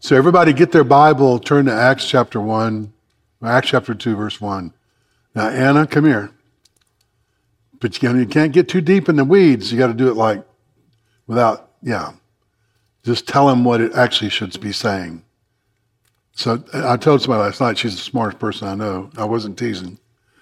So everybody get their Bible, turn to Acts chapter 1, Acts chapter 2, verse 1. Now, Anna, come here. But you can't get too deep in the weeds. You got to do it like without, just tell him what it actually should be saying. So I told somebody last night, she's the smartest person I know. I wasn't teasing.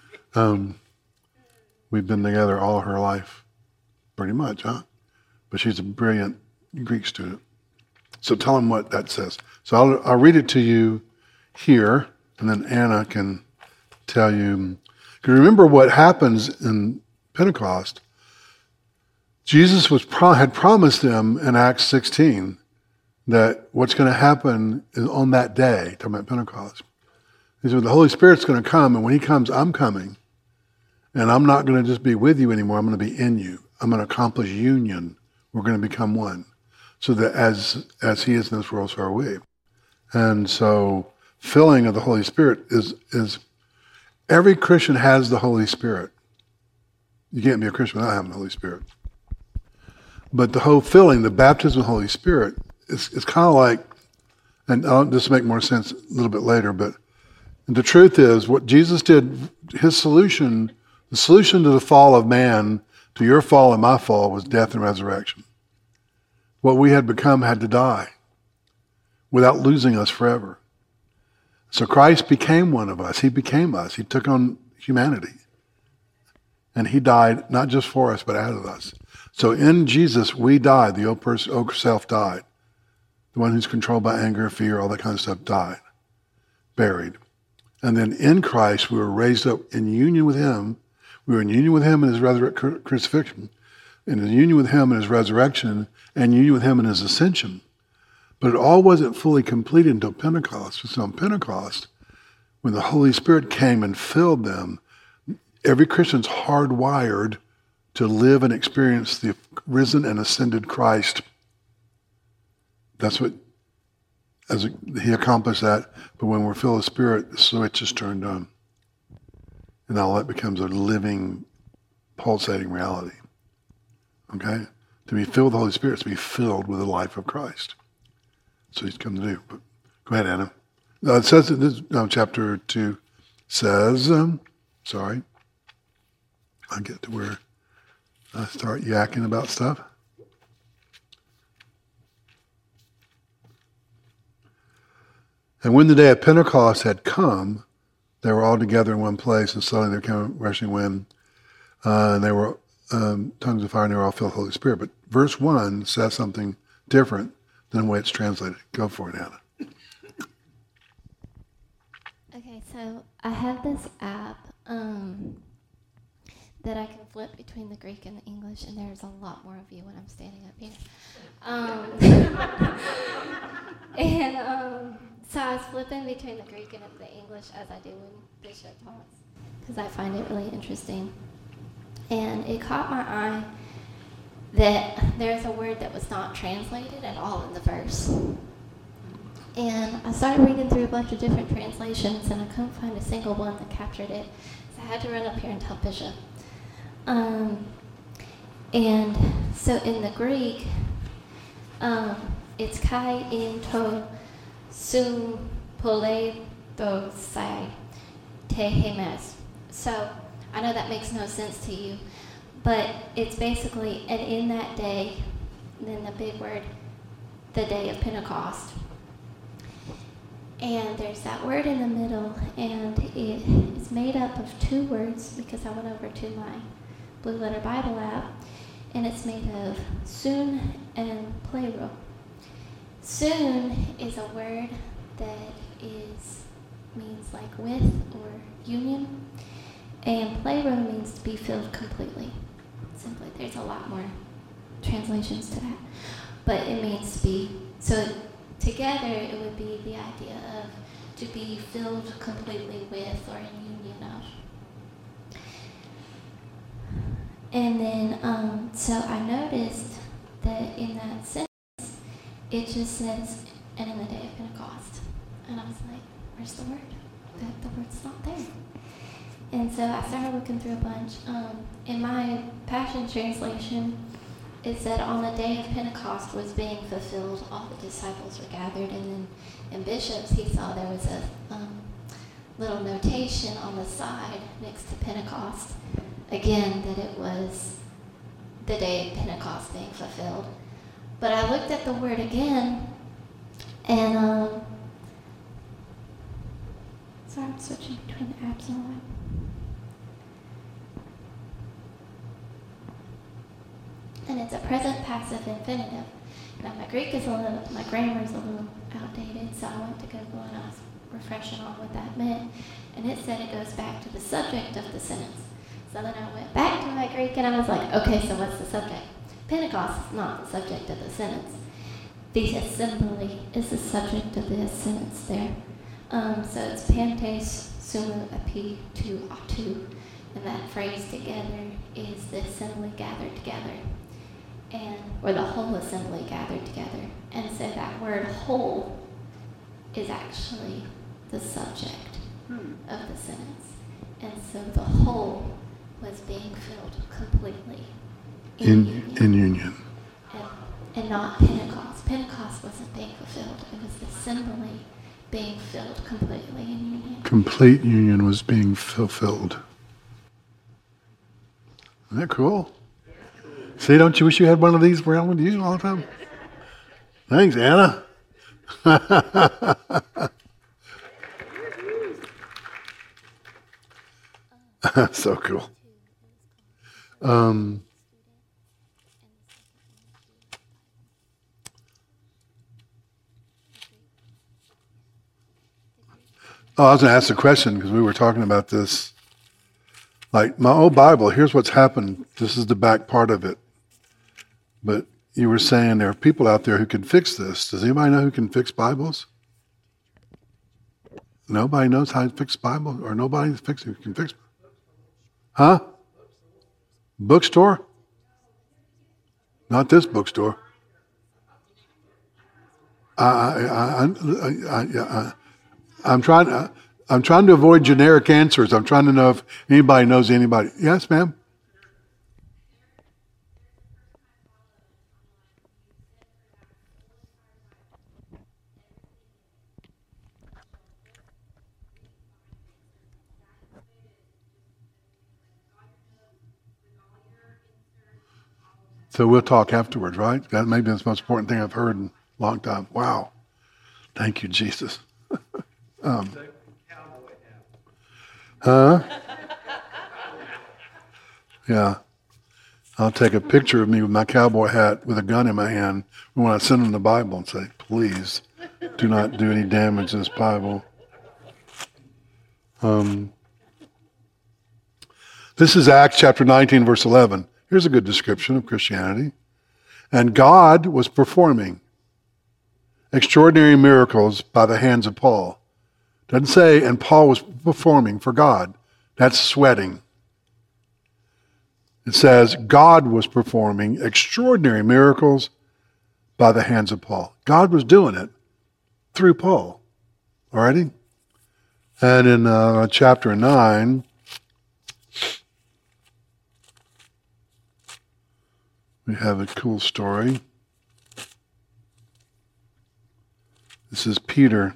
We've been together all her life, pretty much, huh? But she's a brilliant Greek student. So tell him what that says. So I'll read it to you here, and then Anna can tell you. Because remember what happens in Pentecost. Jesus had promised them in Acts 16 that what's going to happen is on that day, talking about Pentecost. He said, the Holy Spirit's going to come, and when he comes, I'm coming. And I'm not going to just be with you anymore. I'm going to be in you. I'm going to accomplish union. We're going to become one. So that as he is in this world, so are we. And so filling of the Holy Spirit is every Christian has the Holy Spirit. You can't be a Christian without having the Holy Spirit. But the whole filling, the baptism of the Holy Spirit, is kind of like, and this will make more sense a little bit later, but the truth is what Jesus did, his solution, the solution to the fall of man, to your fall and my fall, was death and resurrection. What we had become had to die without losing us forever. So Christ became one of us. He became us. He took on humanity. And he died not just for us, but out of us. So in Jesus, we died. The old self died. The one who's controlled by anger, fear, all that kind of stuff died, buried. And then in Christ, we were raised up in union with him. We were in union with him in his crucifixion, in union with him in his resurrection, and union with him in his ascension. But it all wasn't fully completed until Pentecost. So on Pentecost, when the Holy Spirit came and filled them, every Christian's hardwired to live and experience the risen and ascended Christ. That's what, he accomplished that. But when we're filled with Spirit, the switch is turned on. And all that becomes a living, pulsating reality. Okay? To be filled with the Holy Spirit is to be filled with the life of Christ. So he's come to do. But go ahead, Anna. It says in this chapter 2 says, I get to where I start yakking about stuff. And when the day of Pentecost had come, they were all together in one place, and suddenly there came a rushing wind, and they were tongues of fire, and they were all filled with the Holy Spirit. But verse 1 says something different than the way it's translated. Go for it, Anna. Okay, so I have this app that I can flip between the Greek and the English, and there's a lot more of you when I'm standing up here. So I was flipping between the Greek and the English as I do when Bishop talks, because I find it really interesting. And it caught my eye that there's a word that was not translated at all in the verse. And I started reading through a bunch of different translations, and I couldn't find a single one that captured it. So I had to run up here and tell Bishop. And so in the Greek, it's kai in to sum poleithosai tehemes. So I know that makes no sense to you, but it's basically, and in that day, then the big word, the day of Pentecost. And there's that word in the middle, and it is made up of two words, because I went over to my Blue Letter Bible app, and it's made of soon and plero. Soon is a word that means like with or union, and plero means to be filled completely. Simply, there's a lot more translations to that, but it means to be, so together it would be the idea of to be filled completely with or in union of. And then, so I noticed that in that sentence, it just says, and in the day of Pentecost. And I was like, where's the word? The word's not there. And so I started looking through a bunch. In my Passion Translation, it said on the day of Pentecost was being fulfilled, all the disciples were gathered, and then in Bishop's, he saw there was a little notation on the side next to Pentecost, again, that it was the day of Pentecost being fulfilled. But I looked at the word again, and sorry, I'm switching between the apps and all. And it's a present passive infinitive. Now my grammar is a little outdated, so I went to Google and I was refreshing on what that meant, and it said it goes back to the subject of the sentence. So then I went back to my Greek and I was like, okay, so what's the subject? Pentecost is not the subject of the sentence. The assembly is the subject of the sentence there. So it's pantes sumu epi tu atu, and that phrase together is the assembly gathered together, or the whole assembly gathered together. And so that word whole is actually the subject of the sentence. And so the whole was being filled completely in union. And not Pentecost. Pentecost wasn't being fulfilled. It was the assembly being filled completely in union. Complete union was being fulfilled. Isn't that cool? See, don't you wish you had one of these around with you all the time? Thanks, Anna. So cool. I was going to ask a question because we were talking about this. Like my old Bible, here's what's happened. This is the back part of it. But you were saying there are people out there who can fix this. Does anybody know who can fix Bibles? Nobody knows how to fix Bible, or nobody who can fix. Huh? Bookstore? Not this bookstore. I'm trying to avoid generic answers. I'm trying to know if anybody knows anybody. Yes, ma'am? So we'll talk afterwards, right? That may be the most important thing I've heard in a long time. Wow. Thank you, Jesus. Yeah. I'll take a picture of me with my cowboy hat with a gun in my hand when I send them the Bible and say, please do not do any damage to this Bible. This is Acts chapter 19, verse 11. Here's a good description of Christianity. And God was performing extraordinary miracles by the hands of Paul. Doesn't say, and Paul was performing for God. That's sweating. It says, God was performing extraordinary miracles by the hands of Paul. God was doing it through Paul. Alrighty? And in chapter 9, we have a cool story. This is Peter.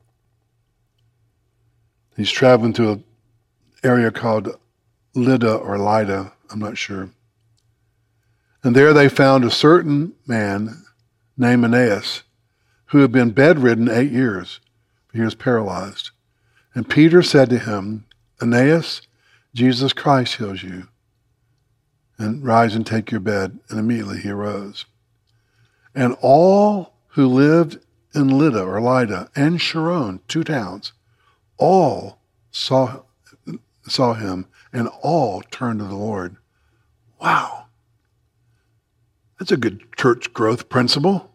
He's traveling to an area called Lydda or Lydda, I'm not sure. And there they found a certain man named Aeneas who had been bedridden 8 years. He was paralyzed. And Peter said to him, Aeneas, Jesus Christ heals you. And rise and take your bed. And immediately he arose. And all who lived in Lydda or Lydda and Sharon, 2 towns, all saw him, and all turned to the Lord. Wow. That's a good church growth principle.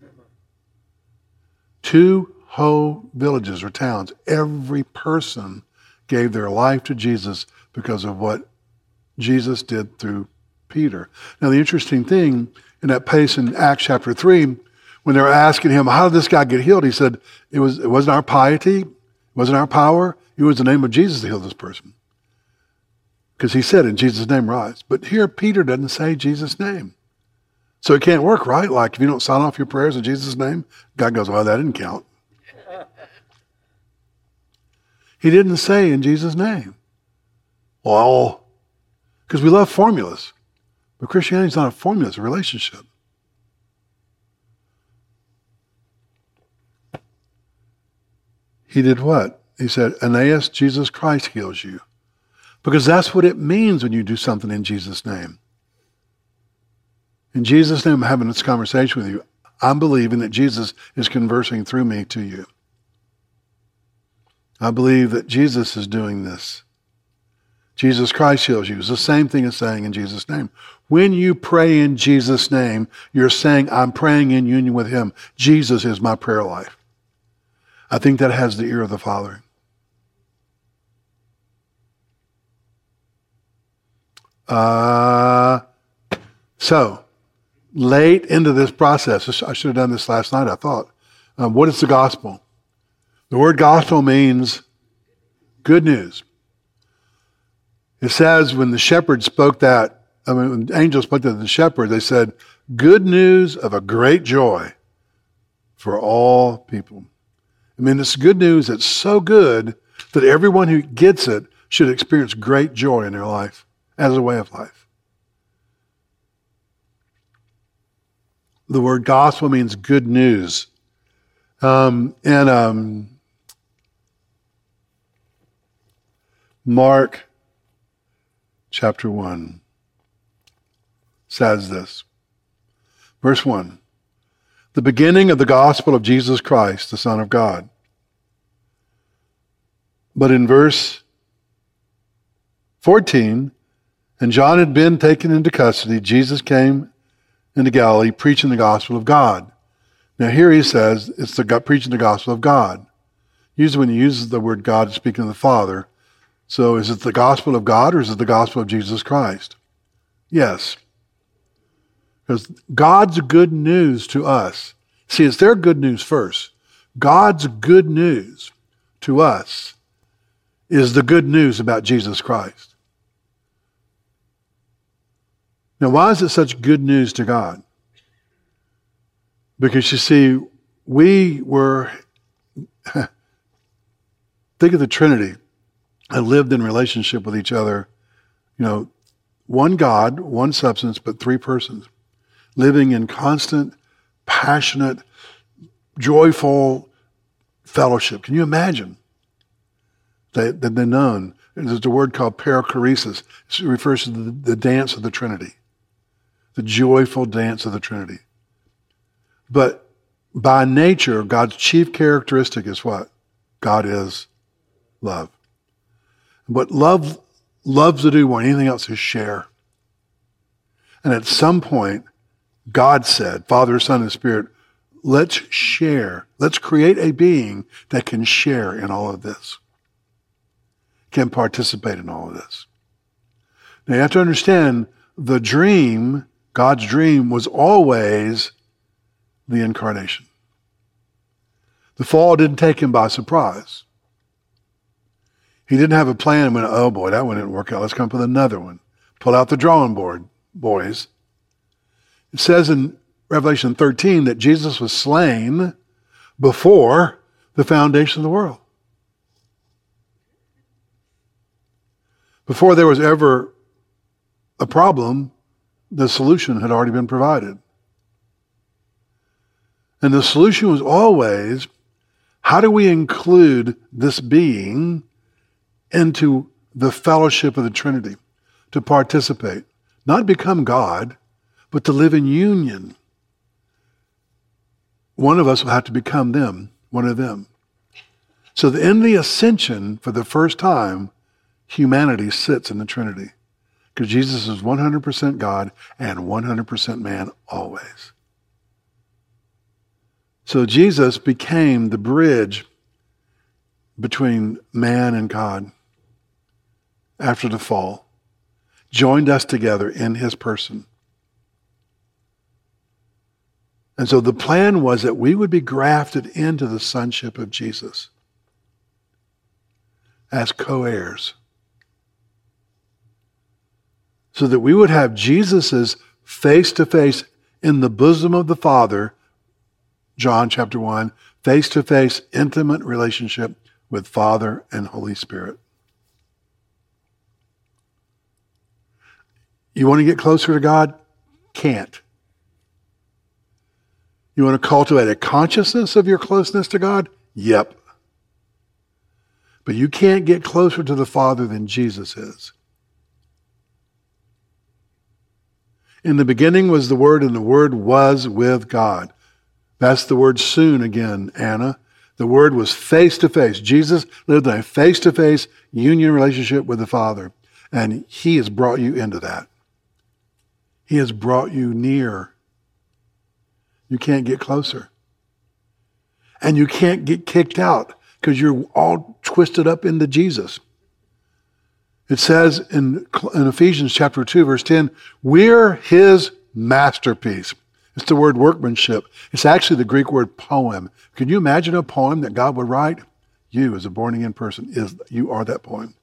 2 whole villages or towns, every person gave their life to Jesus because of what Jesus did through Peter. Now the interesting thing in that place in Acts chapter 3, when they were asking him, how did this guy get healed? He said, it wasn't our piety, it wasn't our power, it was the name of Jesus that healed this person. Because he said, in Jesus' name, rise. But here Peter doesn't say Jesus' name. So it can't work, right? Like if you don't sign off your prayers in Jesus' name, God goes, well, that didn't count. He didn't say in Jesus' name. Well, because we love formulas. But Christianity is not a formula, it's a relationship. He did what? He said, Aeneas, Jesus Christ heals you. Because that's what it means when you do something in Jesus' name. In Jesus' name, I'm having this conversation with you. I'm believing that Jesus is conversing through me to you. I believe that Jesus is doing this. Jesus Christ heals you. It's the same thing as saying in Jesus' name. When you pray in Jesus' name, you're saying, I'm praying in union with him. Jesus is my prayer life. I think that has the ear of the Father. So, late into this process, I should have done this last night, I thought. What is the gospel? The word gospel means good news. It says when the shepherds spoke that, when the angels spoke to the shepherd, they said, good news of a great joy for all people. I mean, it's good news that's so good that everyone who gets it should experience great joy in their life as a way of life. The word gospel means good news. Mark chapter 1 says this. Verse 1. The beginning of the gospel of Jesus Christ, the Son of God. But in verse 14, and John had been taken into custody, Jesus came into Galilee preaching the gospel of God. Now here he says it's preaching the gospel of God. Usually when he uses the word God, it's speaking of the Father. So is it the gospel of God or is it the gospel of Jesus Christ? Yes. Because God's good news to us, see, it's their good news first. God's good news to us is the good news about Jesus Christ. Now, why is it such good news to God? Because you see, we were, think of the Trinity, and lived in relationship with each other, one God, one substance, but three persons, living in constant, passionate, joyful fellowship. Can you imagine? They're known. There's a word called perichoresis. It refers to the dance of the Trinity, the joyful dance of the Trinity. But by nature, God's chief characteristic is what? God is love. What love loves to do more than anything else is share. And at some point, God said, Father, Son, and Spirit, let's share. Let's create a being that can share in all of this, can participate in all of this. Now you have to understand, the dream, God's dream, was always the incarnation. The fall didn't take him by surprise. He didn't have a plan and went, oh boy, that one didn't work out. Let's come up with another one. Pull out the drawing board, boys. It says in Revelation 13 that Jesus was slain before the foundation of the world. Before there was ever a problem, the solution had already been provided. And the solution was always, how do we include this being into the fellowship of the Trinity, to participate, not become God, but to live in union. One of us will have to become them, one of them. So that in the ascension, for the first time, humanity sits in the Trinity, because Jesus is 100% God and 100% man always. So Jesus became the bridge between man and God after the fall, joined us together in his person. And so the plan was that we would be grafted into the sonship of Jesus as co-heirs, so that we would have Jesus's face-to-face in the bosom of the Father, John chapter 1, face-to-face intimate relationship with Father and Holy Spirit. You want to get closer to God? Can't. You want to cultivate a consciousness of your closeness to God? Yep. But you can't get closer to the Father than Jesus is. In the beginning was the Word, and the Word was with God. That's the word soon again, Anna. The Word was face to face. Jesus lived in a face-to-face union relationship with the Father, and He has brought you into that. He has brought you near. You can't get closer. And you can't get kicked out because you're all twisted up into Jesus. It says in Ephesians chapter 2, verse 10, we're His masterpiece. It's the word workmanship. It's actually the Greek word poem. Can you imagine a poem that God would write? You, as a born-again person, you are that poem.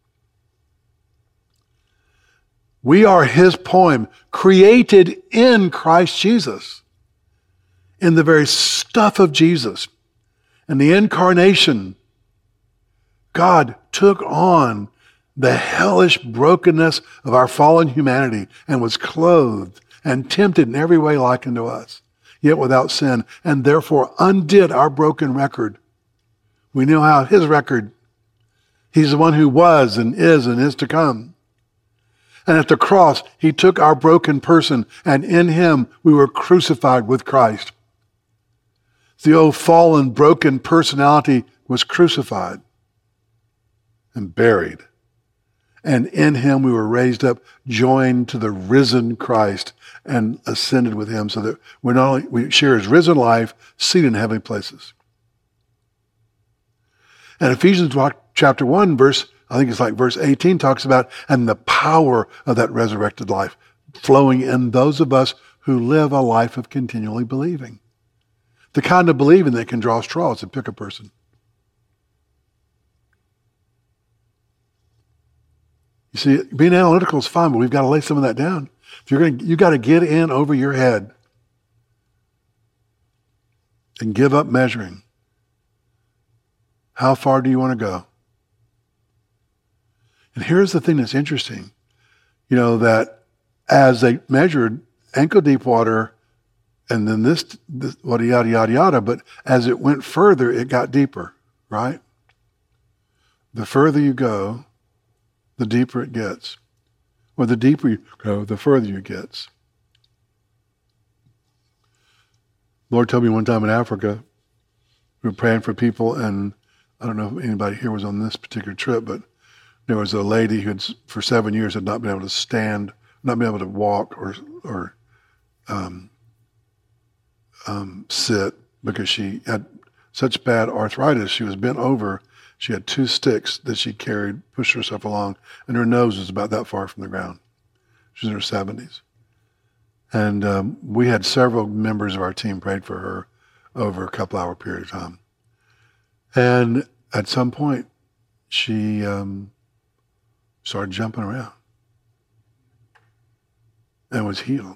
We are His poem, created in Christ Jesus, in the very stuff of Jesus. And the incarnation, God took on the hellish brokenness of our fallen humanity and was clothed and tempted in every way like unto us, yet without sin, and therefore undid our broken record. We know how His record. He's the one who was and is to come. And at the cross, He took our broken person, and in Him we were crucified with Christ. The old fallen, broken personality was crucified and buried. And in Him we were raised up, joined to the risen Christ, and ascended with Him, so that we share His risen life, seated in heavenly places. And Ephesians chapter 1, verse 18, talks about, and the power of that resurrected life flowing in those of us who live a life of continually believing. The kind of believing that can draw straws and pick a person. You see, being analytical is fine, but we've got to lay some of that down. You've got to get in over your head and give up measuring. How far do you want to go? And here's the thing that's interesting. That as they measured ankle deep water, and then this yada, yada, yada, but as it went further, it got deeper, right? The further you go, the deeper it gets. Or the deeper you go, the further it gets. Lord told me one time in Africa, we were praying for people, and I don't know if anybody here was on this particular trip, but there was a lady who for 7 years had not been able to stand, not been able to walk or sit because she had such bad arthritis. She was bent over. She had 2 sticks that she carried, pushed herself along, and her nose was about that far from the ground. She was in her 70s. And we had several members of our team prayed for her over a couple-hour period of time. And at some point, she started jumping around and was healed.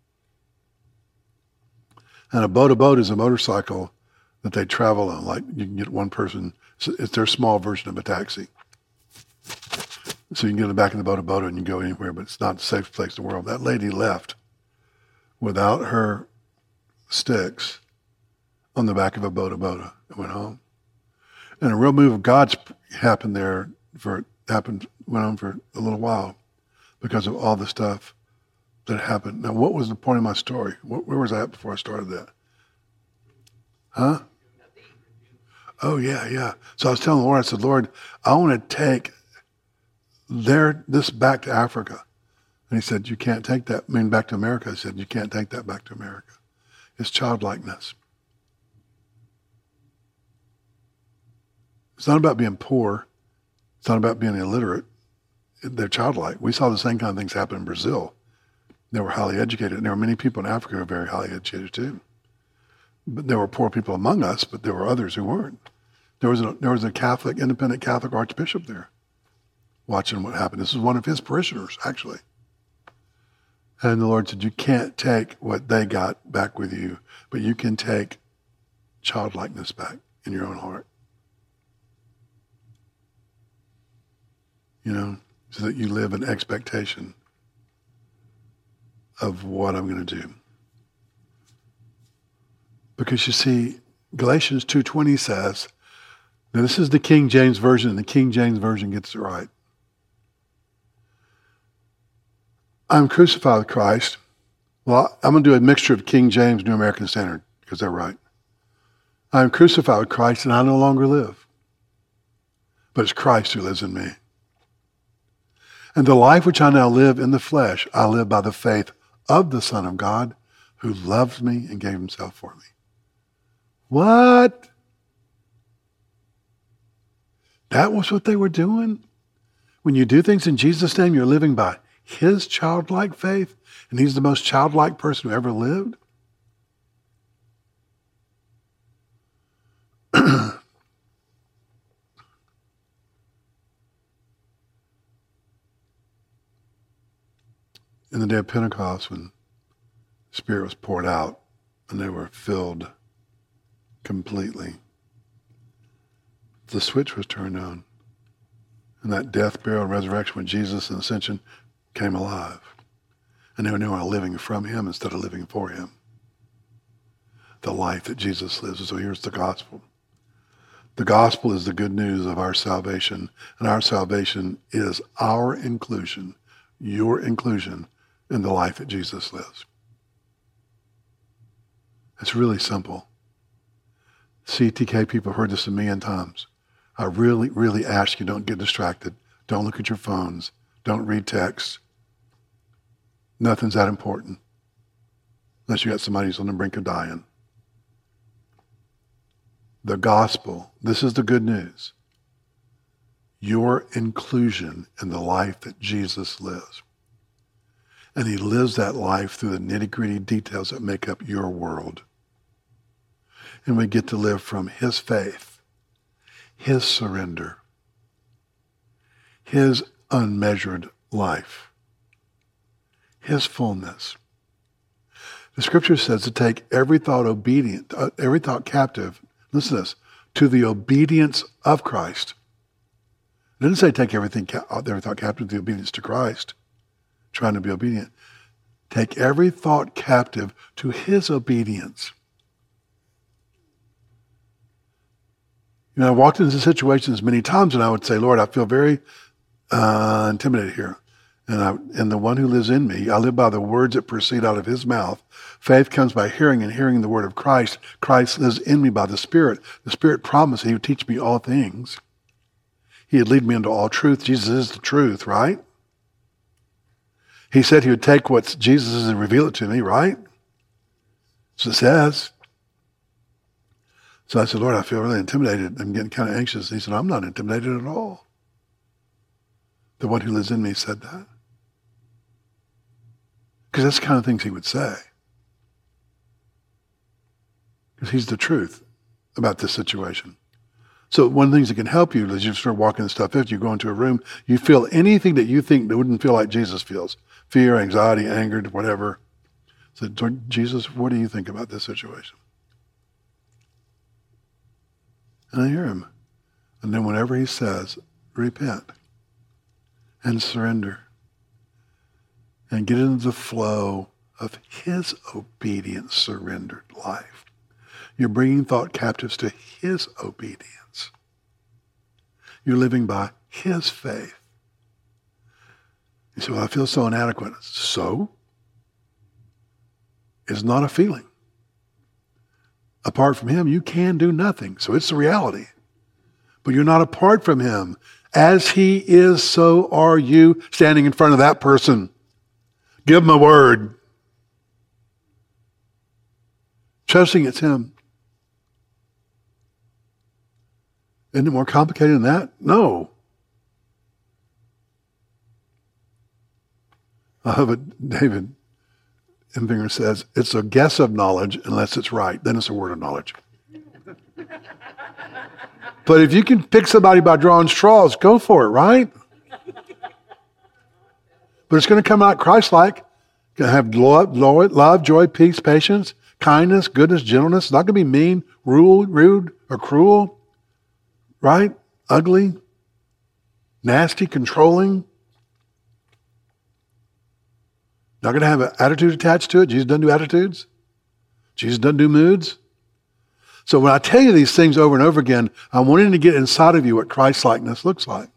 And a boat is a motorcycle that they travel on. Like you can get one person, it's their small version of a taxi. So you can get in the back of the boat and you can go anywhere, but it's not the safest place in the world. That lady left without her sticks on the back of a boat and went home. And a real move of God's happened there went on for a little while because of all the stuff that happened. Now, what was the point of my story? Where was I at before I started that? Huh? Oh, yeah. So I was telling the Lord, I said, Lord, I want to take this back to Africa. And He said, you can't take that. I mean, back to America. I said, you can't take that back to America. It's childlikeness. It's not about being poor. It's not about being illiterate. They're childlike. We saw the same kind of things happen in Brazil. They were highly educated. And there were many people in Africa who were very highly educated too. But there were poor people among us, but there were others who weren't. There was a Catholic, independent Catholic archbishop there watching what happened. This is one of his parishioners, actually. And the Lord said, you can't take what they got back with you, but you can take childlikeness back in your own heart. so that you live in expectation of what I'm going to do. Because you see, Galatians 2:20 says, now this is the King James Version, and the King James Version gets it right. I'm crucified with Christ. Well, I'm going to do a mixture of King James, New American Standard, because they're right. I'm crucified with Christ, and I no longer live. But it's Christ who lives in me. And the life which I now live in the flesh, I live by the faith of the Son of God, who loved me and gave himself for me. What? That was what they were doing? When you do things in Jesus' name, you're living by his childlike faith, and he's the most childlike person who ever lived? In the day of Pentecost, when the Spirit was poured out and they were filled completely, the switch was turned on. And that death, burial, and resurrection when Jesus and ascension came alive. And they were now living from him instead of living for him. The life that Jesus lives. So here's the gospel. The gospel is the good news of our salvation. And our salvation is our inclusion, your inclusion in the life that Jesus lives. It's really simple. CTK people have heard this a million times. I really, really ask you, don't get distracted. Don't look at your phones. Don't read texts. Nothing's that important. Unless you got somebody who's on the brink of dying. The gospel, this is the good news. Your inclusion in the life that Jesus lives. And he lives that life through the nitty-gritty details that make up your world. And we get to live from his faith, his surrender, his unmeasured life, his fullness. The scripture says to take every thought captive, listen to this, to the obedience of Christ. It didn't say take every thought captive to the obedience to Christ, trying to be obedient. Take every thought captive to his obedience. I walked into situations many times and I would say, Lord, I feel very intimidated here. And the one who lives in me, I live by the words that proceed out of his mouth. Faith comes by hearing, and hearing the word of Christ. Christ lives in me by the Spirit. The Spirit promised he would teach me all things. He would lead me into all truth. Jesus is the truth, right? He said he would take what Jesus is and reveal it to me, right? So it says. So I said, Lord, I feel really intimidated. I'm getting kind of anxious. And he said, I'm not intimidated at all. The one who lives in me said that. Because that's the kind of things he would say. Because he's the truth about this situation. So one of the things that can help you is you start walking this stuff. If you go into a room, you feel anything that you think that wouldn't feel like Jesus feels. Fear, anxiety, anger, whatever. So Jesus, what do you think about this situation? And I hear him. And then whenever he says, repent and surrender and get into the flow of his obedient, surrendered life. You're bringing thought captives to his obedience. You're living by his faith. You say, well, I feel so inadequate. So? It's not a feeling. Apart from him, you can do nothing. So it's the reality. But you're not apart from him. As he is, so are you standing in front of that person. Give him a word. Trusting it's him. Isn't it more complicated than that? No. I love it. David Embinger says, it's a guess of knowledge unless it's right. Then it's a word of knowledge. But if you can pick somebody by drawing straws, go for it, right? But it's going to come out Christ-like. Going to have love, joy, peace, patience, kindness, goodness, gentleness. It's not going to be mean, rude, or cruel, right? Ugly. nasty, controlling. Not going to have an attitude attached to it. Jesus doesn't do attitudes. Jesus doesn't do moods. So when I tell you these things over and over again, I'm wanting to get inside of you what Christ-likeness looks like.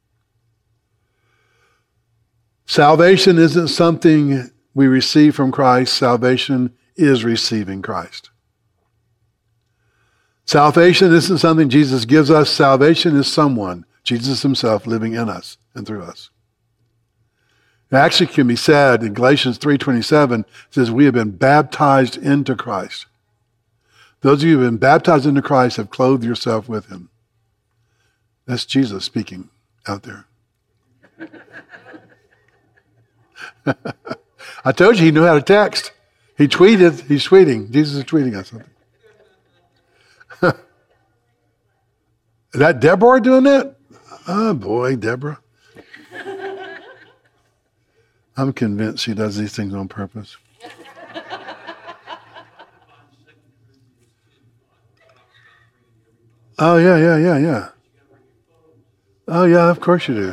Salvation isn't something we receive from Christ. Salvation is receiving Christ. Salvation isn't something Jesus gives us. Salvation is someone, Jesus himself, living in us and through us. It actually can be said in Galatians 3:27, it says, we have been baptized into Christ. Those of you who have been baptized into Christ have clothed yourself with him. That's Jesus speaking out there. I told you he knew how to text. He's tweeting. Jesus is tweeting us something. Is that Deborah doing that? Oh boy, Deborah. I'm convinced she does these things on purpose. Oh, yeah. Oh, yeah, of course you do.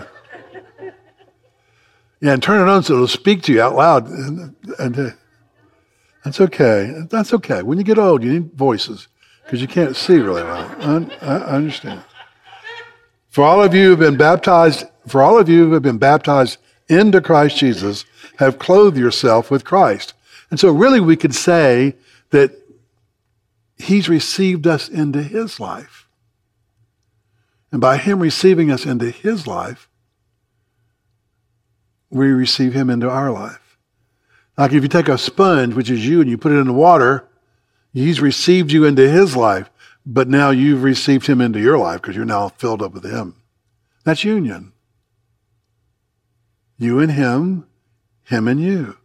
Yeah, and turn it on so it'll speak to you out loud. And that's okay. That's okay. When you get old, you need voices because you can't see really well. I understand. For all of you who have been baptized into Christ Jesus, have clothed yourself with Christ. And so really we could say that he's received us into his life. And by him receiving us into his life, we receive him into our life. Like if you take a sponge, which is you, and you put it in the water, he's received you into his life, but now you've received him into your life because you're now filled up with him. That's union. You and him and you.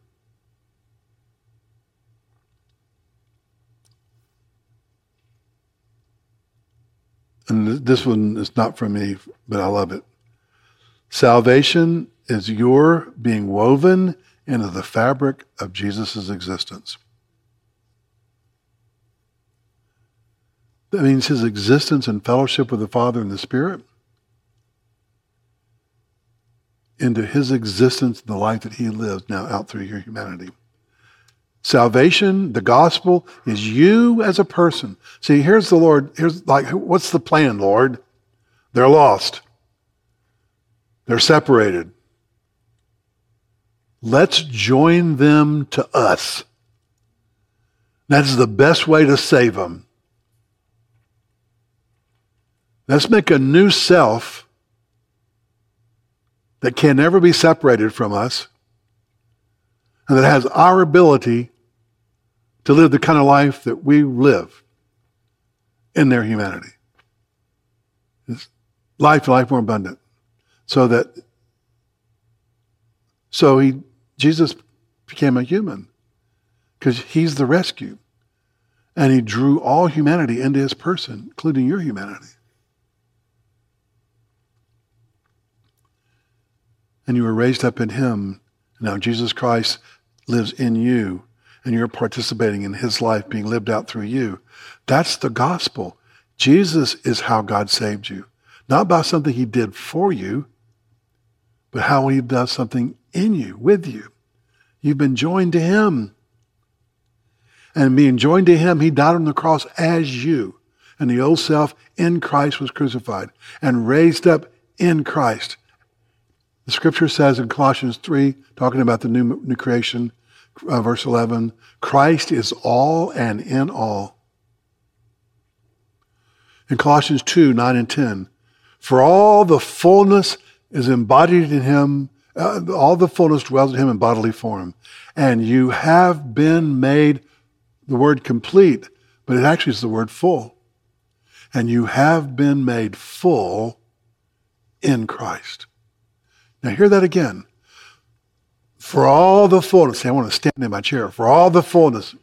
And this one is not from me, but I love it. Salvation is your being woven into the fabric of Jesus' existence. That means his existence and fellowship with the Father and the Spirit, into his existence, the life that he lives now out through your humanity. Salvation, the gospel, is you as a person. See, here's the Lord. Here's like, what's the plan, Lord? They're lost. They're separated. Let's join them to us. That's the best way to save them. Let's make a new self that can never be separated from us and that has our ability to live the kind of life that we live in their humanity. It's life more abundant. Jesus became a human because he's the rescue. And he drew all humanity into his person, including your humanity. And you were raised up in him. Now Jesus Christ lives in you, and you're participating in his life being lived out through you. That's the gospel. Jesus is how God saved you. Not by something he did for you, but how he does something in you, with you. You've been joined to him. And being joined to him, he died on the cross as you. And the old self in Christ was crucified and raised up in Christ. The scripture says in Colossians 3, talking about the new creation, verse 11, Christ is all and in all. In Colossians 2, 9 and 10, for all the fullness is embodied in him, all the fullness dwells in him in bodily form. And you have been made, the word complete, but it actually is the word full. And you have been made full in Christ. Now hear that again. For all the fullness, see, I want to stand in my chair. For all the fullness,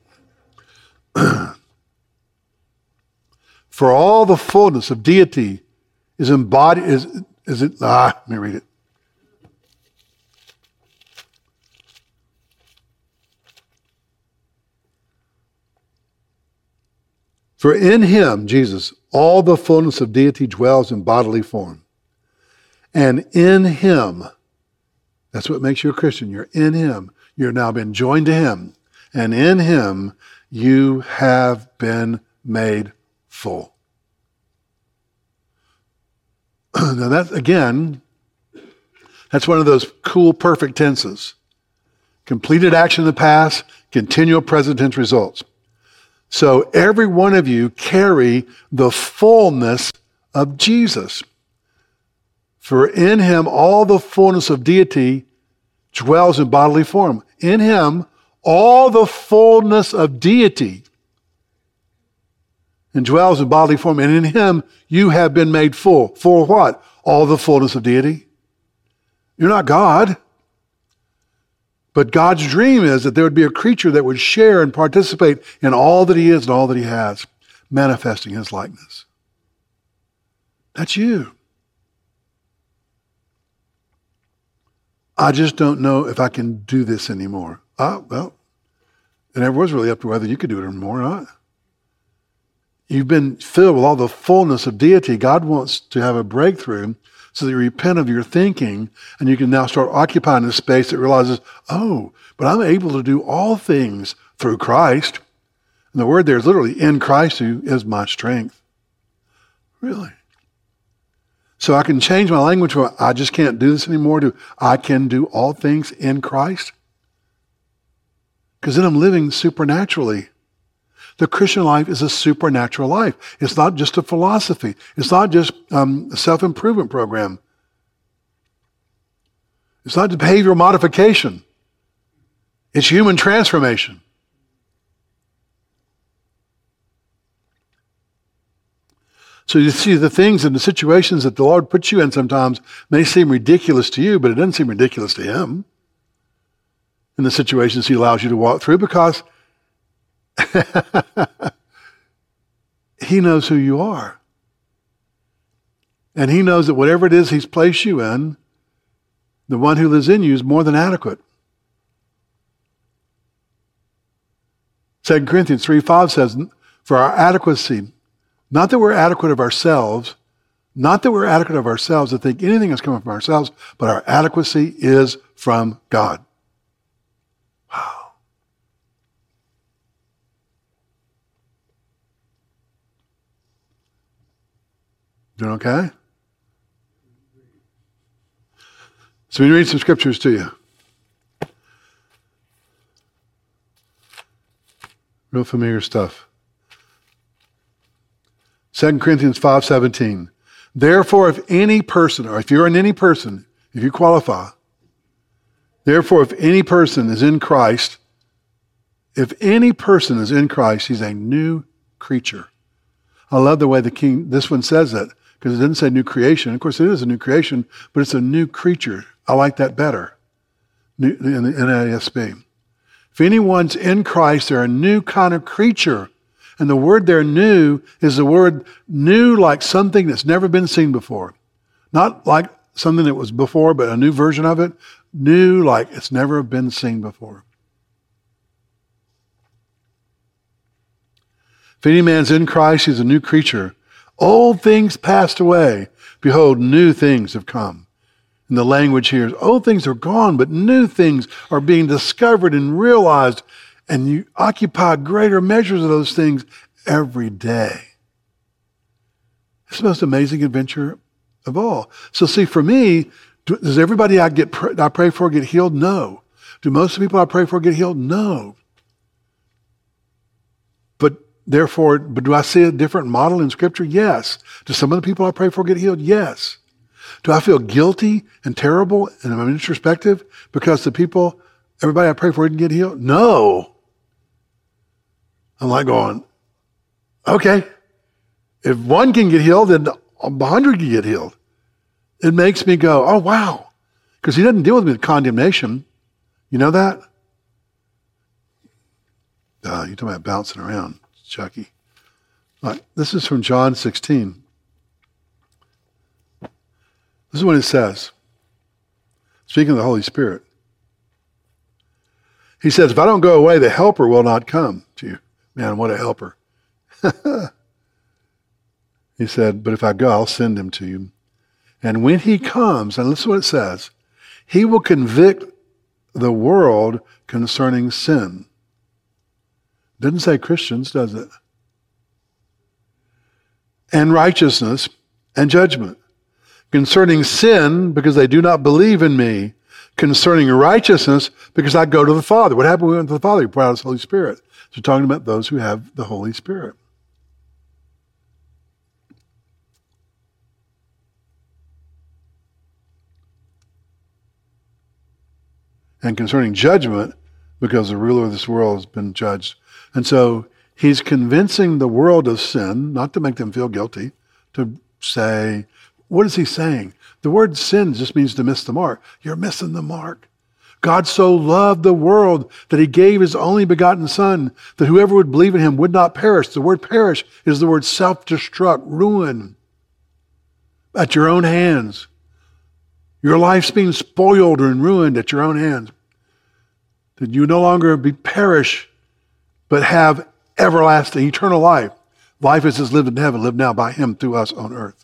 for all the fullness of deity is embodied, let me read it. For in him, Jesus, all the fullness of deity dwells in bodily form. And in him, that's what makes you a Christian. You're in him. You've now been joined to him. And in him, you have been made full. Now that's one of those cool perfect tenses. Completed action in the past, continual present tense results. So every one of you carry the fullness of Jesus. For in him all the fullness of deity dwells in bodily form. In him all the fullness of deity and dwells in bodily form. And in him you have been made full. For what? All the fullness of deity. You're not God. But God's dream is that there would be a creature that would share and participate in all that he is and all that he has, manifesting his likeness. That's you. I just don't know if I can do this anymore. Well, it never was really up to whether you could do it anymore or not. You've been filled with all the fullness of deity. God wants to have a breakthrough so that you repent of your thinking and you can now start occupying a space that realizes, oh, but I'm able to do all things through Christ. And the word there is literally in Christ who is my strength. Really? So I can change my language from I just can't do this anymore to I can do all things in Christ. Because then I'm living supernaturally. The Christian life is a supernatural life. It's not just a philosophy. It's not just a self-improvement program. It's not behavioral modification. It's human transformation. So you see, the things and the situations that the Lord puts you in sometimes may seem ridiculous to you, but it doesn't seem ridiculous to him. In the situations he allows you to walk through, because he knows who you are. And he knows that whatever it is he's placed you in, the one who lives in you is more than adequate. 2 Corinthians 3:5 says, for our adequacy, not that we're adequate of ourselves, to think anything is coming from ourselves, but our adequacy is from God. Wow. Doing okay? So we read some scriptures to you. Real familiar stuff. 2 Corinthians 5:17. Therefore, if any person, or if you're in any person, if you qualify, therefore, if any person is in Christ, he's a new creature. I love the way this one says that, because it didn't say new creation. Of course, it is a new creation, but it's a new creature. I like that better in the NASB. If anyone's in Christ, they're a new kind of creature. And the word there, new, is the word new like something that's never been seen before. Not like something that was before, but a new version of it. New like it's never been seen before. If any man's in Christ, he's a new creature. Old things passed away. Behold, new things have come. And the language here is, old things are gone, but new things are being discovered and realized. And you occupy greater measures of those things every day. It's the most amazing adventure of all. So see, for me, does everybody I pray for get healed? No. Do most of the people I pray for get healed? No. But do I see a different model in Scripture? Yes. Do some of the people I pray for get healed? Yes. Do I feel guilty and terrible and I'm introspective because everybody I pray for didn't get healed? No. I'm like going, okay, if one can get healed, then 100 can get healed. It makes me go, oh, wow. Because he doesn't deal with me with condemnation. You know that? You're talking about bouncing around, Chucky. Right, this is from John 16. This is what it says. Speaking of the Holy Spirit. He says, if I don't go away, the helper will not come to you. Man, what a helper. He said, but if I go, I'll send him to you. And when he comes, and listen to what it says, he will convict the world concerning sin. Didn't say Christians, does it? And righteousness and judgment. Concerning sin, because they do not believe in me. Concerning righteousness, because I go to the Father. What happened when we went to the Father? He poured out his Holy Spirit. So talking about those who have the Holy Spirit. And concerning judgment, because the ruler of this world has been judged. And so he's convincing the world of sin, not to make them feel guilty, to say, what is he saying? The word sin just means to miss the mark. You're missing the mark. God so loved the world that he gave his only begotten Son, that whoever would believe in him would not perish. The word perish is the word self-destruct, ruin, at your own hands. Your life's being spoiled and ruined at your own hands. That you no longer perish, but have everlasting, eternal life. Life is as lived in heaven, lived now by him through us on earth.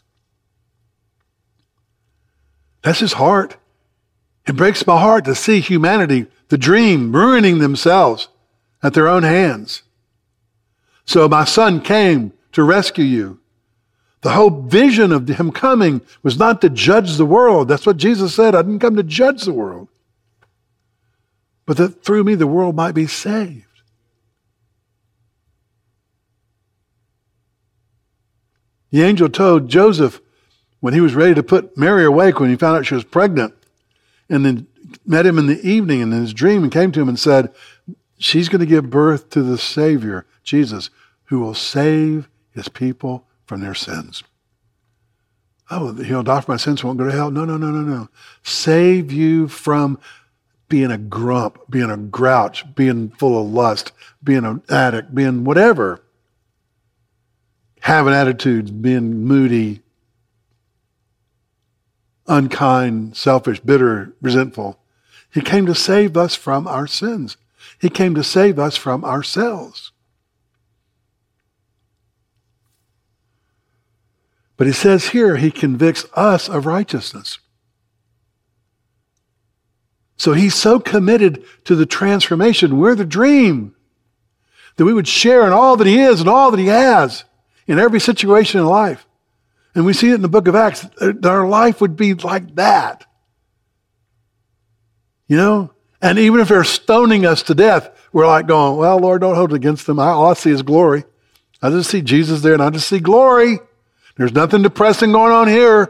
That's his heart. It breaks my heart to see humanity, the dream, ruining themselves at their own hands. So my Son came to rescue you. The whole vision of him coming was not to judge the world. That's what Jesus said. I didn't come to judge the world, but that through me the world might be saved. The angel told Joseph when he was ready to put Mary away, when he found out she was pregnant, and then met him in the evening in his dream and came to him and said, she's going to give birth to the Savior, Jesus, who will save his people from their sins. Oh, he'll die for my sins, won't go to hell. No. Save you from being a grump, being a grouch, being full of lust, being an addict, being whatever. Having attitudes, being moody, unkind, selfish, bitter, resentful. He came to save us from our sins. He came to save us from ourselves. But he says here, he convicts us of righteousness. So he's so committed to the transformation. We're the dream. That we would share in all that he is and all that he has in every situation in life. And we see it in the book of Acts, that our life would be like that. You know? And even if they're stoning us to death, we're like going, well, Lord, don't hold it against them. All I see is glory. I just see Jesus there and I just see glory. There's nothing depressing going on here.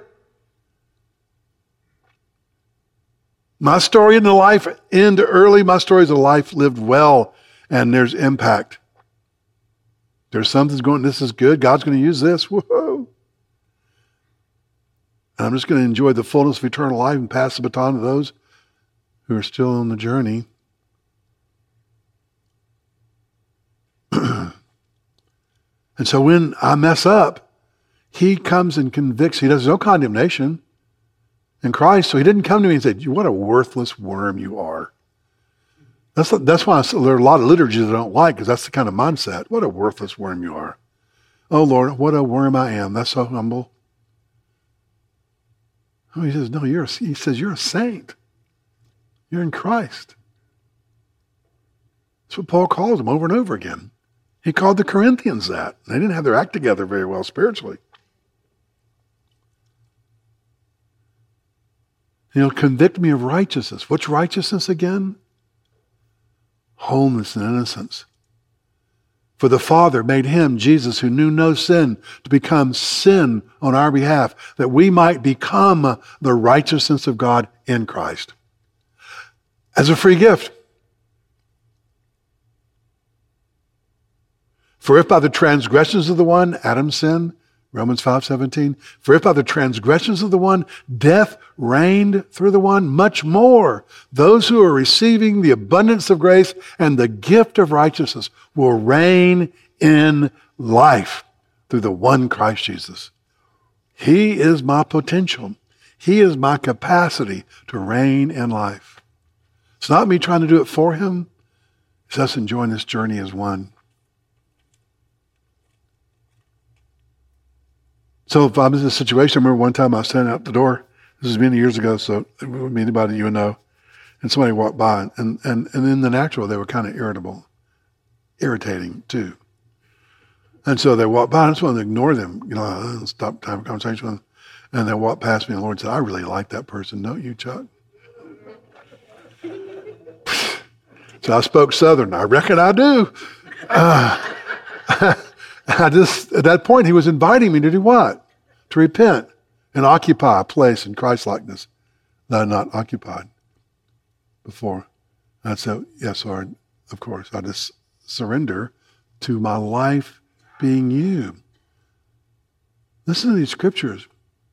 My story in the life end early. My story is a life lived well, and there's impact. There's something's going, this is good. God's going to use this. Whoa. And I'm just going to enjoy the fullness of eternal life and pass the baton to those who are still on the journey. And so when I mess up, he comes and convicts. There's no condemnation in Christ. So he didn't come to me and say, what a worthless worm you are. That's why there are a lot of liturgies I don't like, because that's the kind of mindset. What a worthless worm you are. Oh, Lord, what a worm I am. That's so humble. Oh, he says, no, he says, you're a saint. You're in Christ. That's what Paul calls them over and over again. He called the Corinthians that. They didn't have their act together very well spiritually. He'll convict me of righteousness. What's righteousness again? Wholeness and innocence. For the Father made him, Jesus, who knew no sin, to become sin on our behalf, that we might become the righteousness of God in Christ. As a free gift. For if by the transgressions of the one, Adam sinned, Romans 5:17, for if by the transgressions of the one, death reigned through the one, much more those who are receiving the abundance of grace and the gift of righteousness will reign in life through the one Christ Jesus. He is my potential. He is my capacity to reign in life. It's not me trying to do it for him. It's us enjoying this journey as one. So if I'm in this situation, I remember one time I was standing out the door. This is many years ago, so it wouldn't be anybody you would know. And somebody walked by, and in the natural, they were kind of irritating too. And so they walked by, and I just wanted to ignore them, stop time for conversation with them. And they walked past me, and the Lord said, I really like that person, don't you, Chuck? So I spoke Southern. I reckon I do. At that point, he was inviting me to do what? To repent and occupy a place in Christ-likeness that I had not occupied before. And I said, yes, Lord, of course. I just surrender to my life being you. Listen to these scriptures.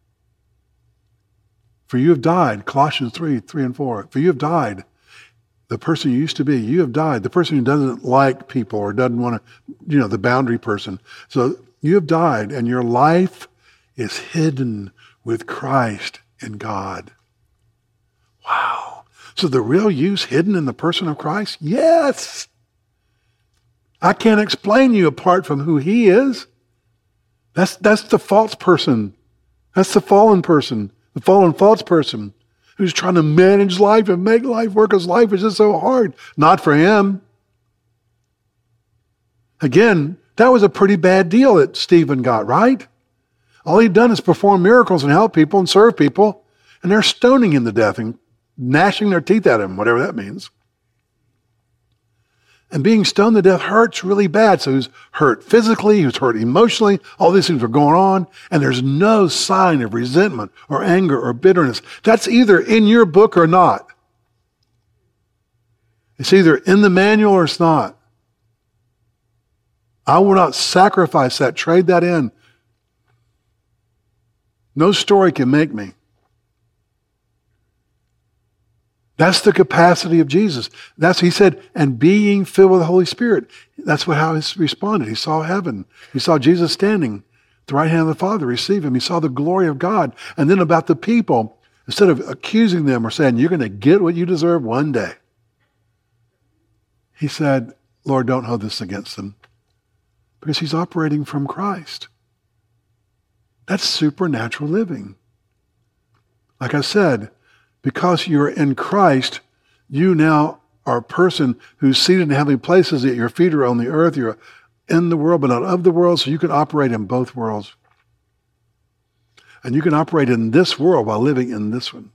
For you have died, Colossians 3:3-4. For you have died. The person you used to be, you have died. The person who doesn't like people or doesn't want to, the boundary person. So you have died, and your life is hidden with Christ in God. Wow. So the real you's hidden in the person of Christ? Yes. I can't explain you apart from who he is. That's the false person. That's the fallen person, the fallen false person who's trying to manage life and make life work because life is just so hard. Not for him. Again, that was a pretty bad deal that Stephen got, right? All he'd done is perform miracles and help people and serve people, and they're stoning him to death and gnashing their teeth at him, whatever that means. And being stoned to death hurts really bad. So he was hurt physically, he was hurt emotionally, all these things were going on, and there's no sign of resentment or anger or bitterness. That's either in your book or not. It's either in the manual or it's not. I will not sacrifice that, trade that in. No story can make me. That's the capacity of Jesus. He said, and being filled with the Holy Spirit. That's how he responded. He saw heaven. He saw Jesus standing at the right hand of the Father, receive him. He saw the glory of God. And then about the people, instead of accusing them or saying, you're going to get what you deserve one day, he said, Lord, don't hold this against them. Because he's operating from Christ. That's supernatural living. Like I said, because you're in Christ, you now are a person who's seated in heavenly places, yet your feet are on the earth. You're in the world, but not of the world, so you can operate in both worlds. And you can operate in this world while living in this one.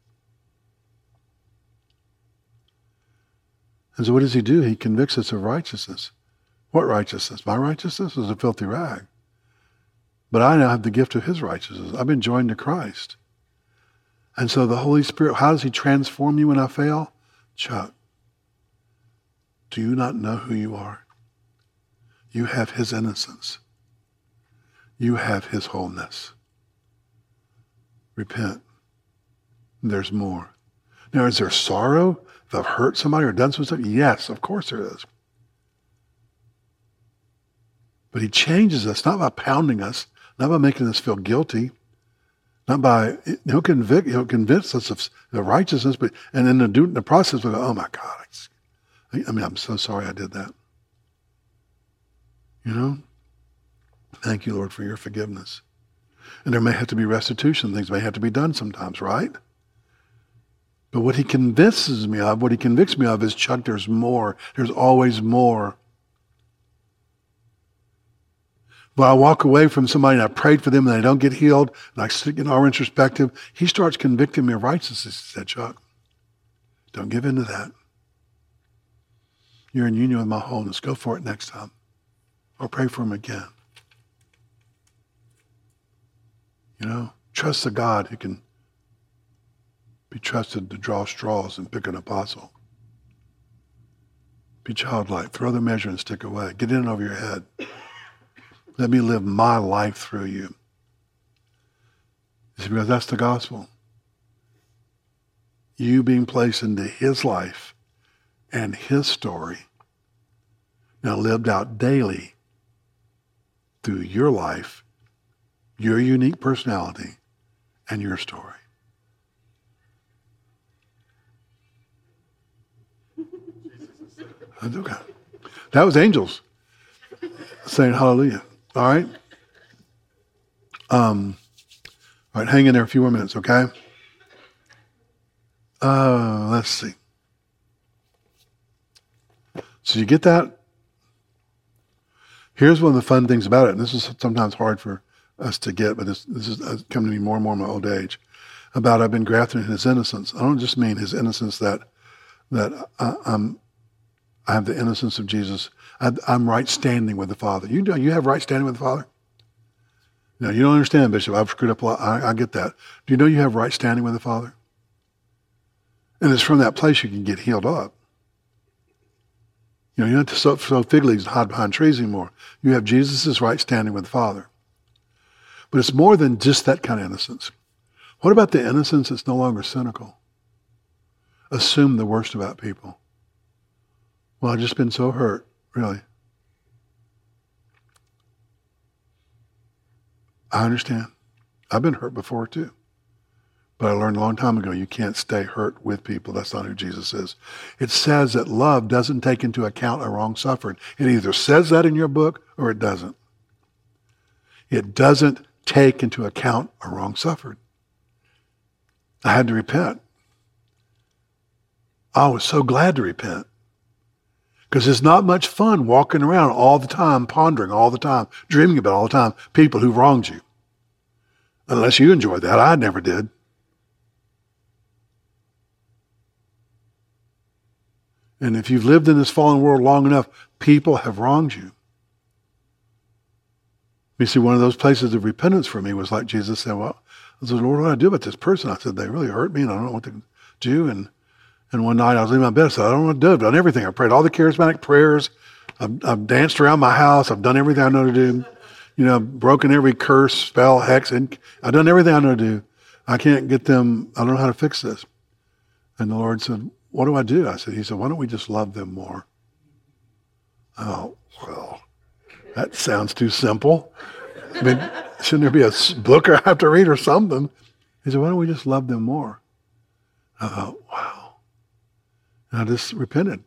And so what does he do? He convicts us of righteousness. What righteousness? My righteousness is a filthy rag. But I now have the gift of his righteousness. I've been joined to Christ. And so the Holy Spirit, how does he transform you when I fail? Chuck, do you not know who you are? You have his innocence. You have his wholeness. Repent. There's more. Now, is there sorrow if I've hurt somebody or done some stuff? Yes, of course there is. But he changes us, not by pounding us, not by making us feel guilty, not by, he'll convince us of the righteousness, and in the process we go, oh my God, I'm so sorry I did that. Thank you, Lord, for your forgiveness. And there may have to be restitution, things may have to be done sometimes, right? But what he convicts me of is, Chuck, there's more. There's always more. But I walk away from somebody and I prayed for them and they don't get healed, and I stick in our introspective, he starts convicting me of righteousness. He said, Chuck, don't give in to that. You're in union with my wholeness. Go for it next time. Or pray for him again. Trust the God who can be trusted to draw straws and pick an apostle. Be childlike. Throw the measure and stick away. Get in over your head. Let me live my life through you. You see, because that's the gospel. You being placed into his life and his story, now lived out daily through your life, your unique personality, and your story. Okay. That was angels saying hallelujah. All right? All right, hang in there a few more minutes, okay? Let's see. So you get that? Here's one of the fun things about it, and this is sometimes hard for us to get, but this is coming to me more and more in my old age, about I've been grafted in his innocence. I don't just mean his innocence that I have the innocence of Jesus. I'm right standing with the Father. You have right standing with the Father? Now, you don't understand, Bishop. I've screwed up a lot. I get that. Do you know you have right standing with the Father? And it's from that place you can get healed up. You don't have to sow fig leaves and hide behind trees anymore. You have Jesus' right standing with the Father. But it's more than just that kind of innocence. What about the innocence that's no longer cynical? Assume the worst about people. Well, I've just been so hurt, really. I understand. I've been hurt before too. But I learned a long time ago, you can't stay hurt with people. That's not who Jesus is. It says that love doesn't take into account a wrong suffered. It either says that in your book or it doesn't. It doesn't take into account a wrong suffered. I had to repent. I was so glad to repent. Because it's not much fun walking around all the time, pondering all the time, dreaming about all the time people who wronged you. Unless you enjoyed that. I never did. And if you've lived in this fallen world long enough, people have wronged you. You see, one of those places of repentance for me was like Jesus said, well, I said, Lord, what do I do about this person? I said, they really hurt me and I don't know what to do. And one night I was in my bed, I said, I don't know what to do. I've done everything. I've prayed all the charismatic prayers. I've danced around my house. I've done everything I know to do. Broken every curse, spell, hex. And I've done everything I know to do. I can't get them. I don't know how to fix this. And the Lord said, what do I do? He said, why don't we just love them more? Oh, well, that sounds too simple. I mean, shouldn't there be a book I have to read or something? He said, why don't we just love them more? I thought, wow. And I just repented.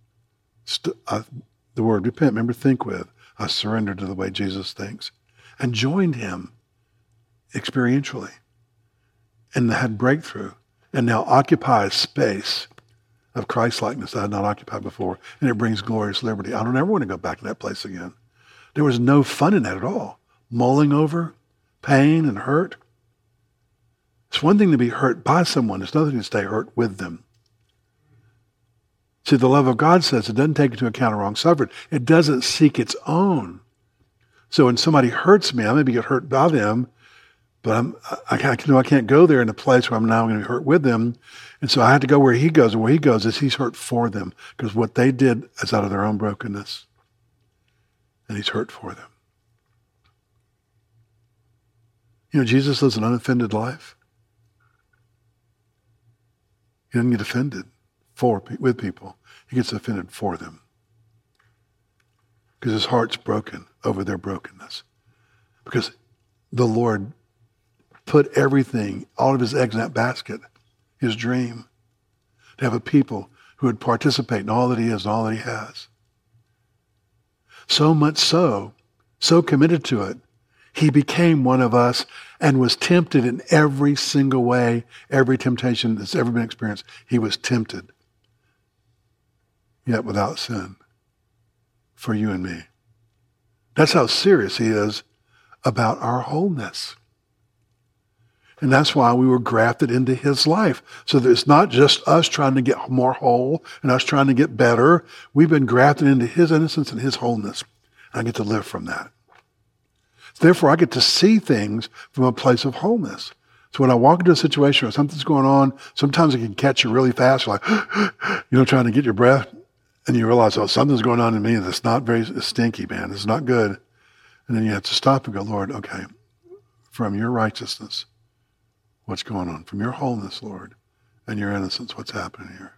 The word repent, remember, think with. I surrendered to the way Jesus thinks and joined him experientially and had breakthrough and now occupy a space of Christ-likeness I had not occupied before, and it brings glorious liberty. I don't ever want to go back to that place again. There was no fun in that at all. Mulling over pain and hurt. It's one thing to be hurt by someone. It's another thing to stay hurt with them. See, the love of God says it doesn't take into account a wrong suffered. It doesn't seek its own. So when somebody hurts me, I maybe get hurt by them, but I can't go there in a place where I'm now going to be hurt with them. And so I have to go where he goes. And where he goes is he's hurt for them. Because what they did is out of their own brokenness. And he's hurt for them. Jesus lives an unoffended life. He doesn't get offended with people. He gets offended for them. Because his heart's broken over their brokenness. Because the Lord put everything, all of his eggs in that basket, his dream, to have a people who would participate in all that he is and all that he has. So much so committed to it, he became one of us and was tempted in every single way, every temptation that's ever been experienced. He was tempted, yet without sin, for you and me. That's how serious he is about our wholeness. And that's why we were grafted into his life. So that it's not just us trying to get more whole and us trying to get better. We've been grafted into his innocence and his wholeness. And I get to live from that. Therefore, I get to see things from a place of wholeness. So when I walk into a situation where something's going on, sometimes it can catch you really fast. You're like, trying to get your breath. And you realize, oh, something's going on in me that's not very stinky, man. It's not good. And then you have to stop and go, Lord, okay, from your righteousness, what's going on? From your wholeness, Lord, and your innocence, what's happening here?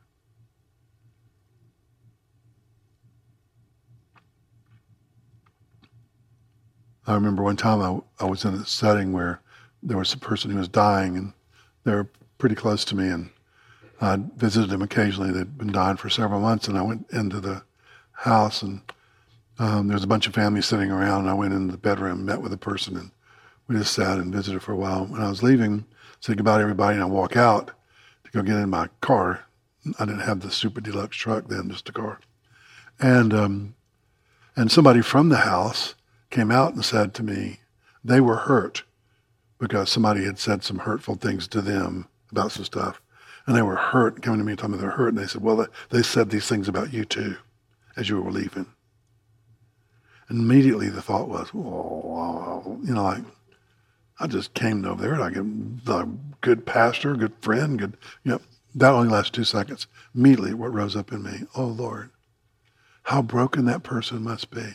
I remember one time I was in a setting where there was a person who was dying, and they were pretty close to me, and I visited them occasionally. They'd been dying for several months, and I went into the house, and there was a bunch of families sitting around, and I went into the bedroom, met with the person, and We just sat and visited for a while. When I was leaving, said goodbye to everybody, and I walk out to go get in my car. I didn't have the super deluxe truck then, just a car. And somebody from the house came out and said to me, they were hurt because somebody had said some hurtful things to them about some stuff. And they were hurt, coming to me and telling me they're hurt. And they said, well, they said these things about you too, as you were leaving. And immediately the thought was, oh, like, I just came over there, like a good pastor, good friend, good, that only lasted 2 seconds. Immediately what rose up in me, oh Lord, how broken that person must be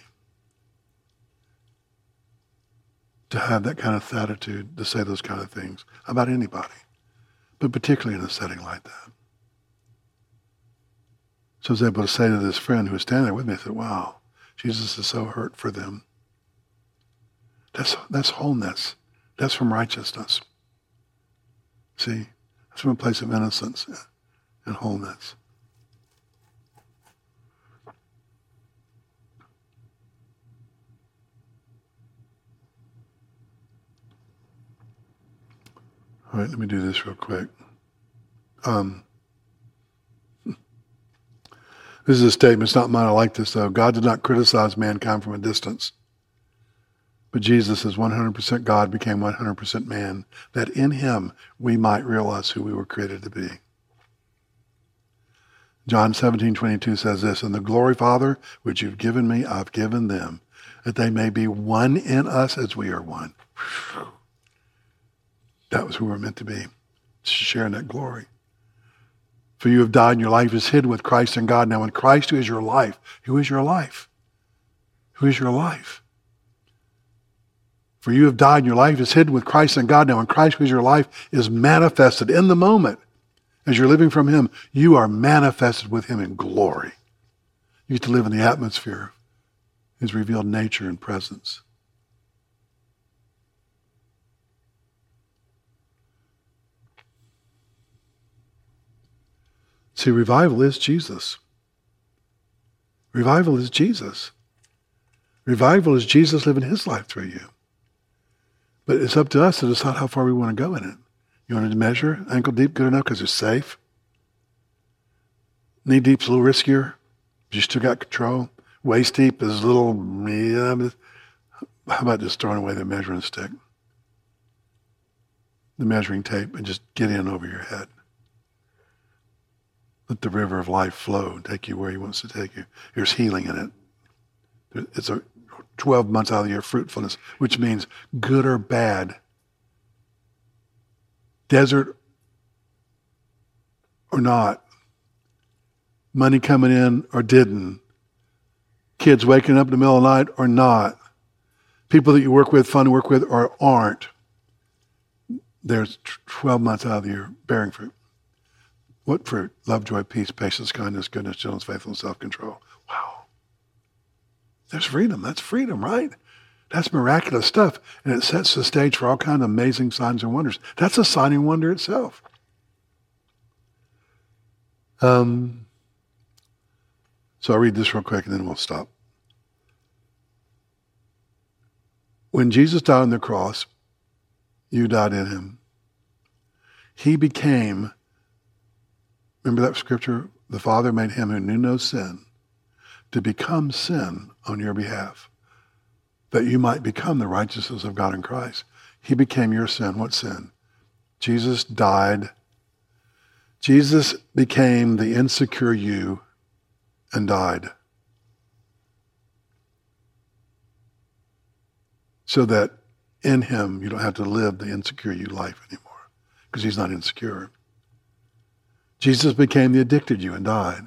to have that kind of attitude, to say those kind of things about anybody, but particularly in a setting like that. So I was able to say to this friend who was standing there with me, I said, wow, Jesus is so hurt for them. That's wholeness. That's from righteousness. See, that's from a place of innocence and wholeness. All right, let me do this real quick. This is a statement. It's not mine. I like this, though. God did not criticize mankind from a distance. But Jesus, as 100% God, became 100% man, that in him we might realize who we were created to be. John 17:22 says this, and the glory, Father, which you've given me, I've given them, that they may be one in us as we are one. That was who we were meant to be, sharing that glory. For you have died and your life is hid with Christ in God. Now in Christ, who is your life? Who is your life? Who is your life? For you have died and your life is hidden with Christ in God. Now in Christ, who is your life, is manifested in the moment. As you're living from him, you are manifested with him in glory. You get to live in the atmosphere of his revealed nature and presence. See, revival is Jesus. Revival is Jesus. Revival is Jesus living his life through you. But it's up to us to decide how far we want to go in it. You want to measure ankle deep good enough because it's safe? Knee deep's a little riskier, but you still got control. Waist deep is a little, how about just throwing away the measuring stick, the measuring tape, and just get in over your head? Let the river of life flow and take you where he wants to take you. There's healing in it. It's a 12 months out of the year fruitfulness, which means good or bad, desert or not, money coming in or didn't, kids waking up in the middle of the night or not, people that you work with, fun to work with, or aren't. There's 12 months out of the year bearing fruit. What fruit? Love, joy, peace, patience, kindness, goodness, gentleness, faithfulness, self-control. Wow. There's freedom. That's freedom, right? That's miraculous stuff. And it sets the stage for all kinds of amazing signs and wonders. That's a sign and wonder itself. So I'll read this real quick and then we'll stop. When Jesus died on the cross, you died in him. He became, remember that scripture? The Father made him who knew no sin to become sin on your behalf, that you might become the righteousness of God in Christ. He became your sin. What sin? Jesus died. Jesus became the insecure you and died. So that in him you don't have to live the insecure you life anymore, because he's not insecure. Jesus became the addicted you and died.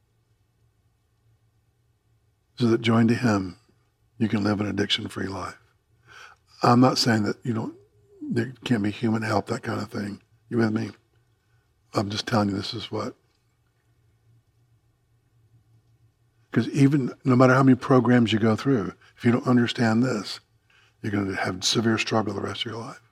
So that joined to him, you can live an addiction-free life. I'm not saying that there can't be human help, that kind of thing. You with me? I'm just telling you this is what. Because even no matter how many programs you go through, if you don't understand this, you're going to have severe struggle the rest of your life.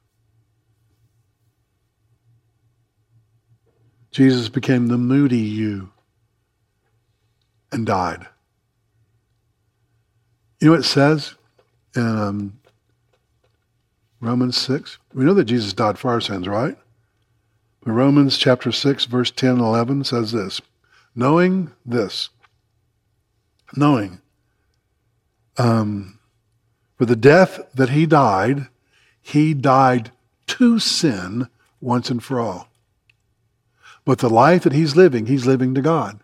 Jesus became the moody you and died. You know what it says in Romans 6. We know that Jesus died for our sins, right? But Romans chapter 6, verse 10 and 11 says this. Knowing this, for the death that he died to sin once and for all. But the life that he's living to God.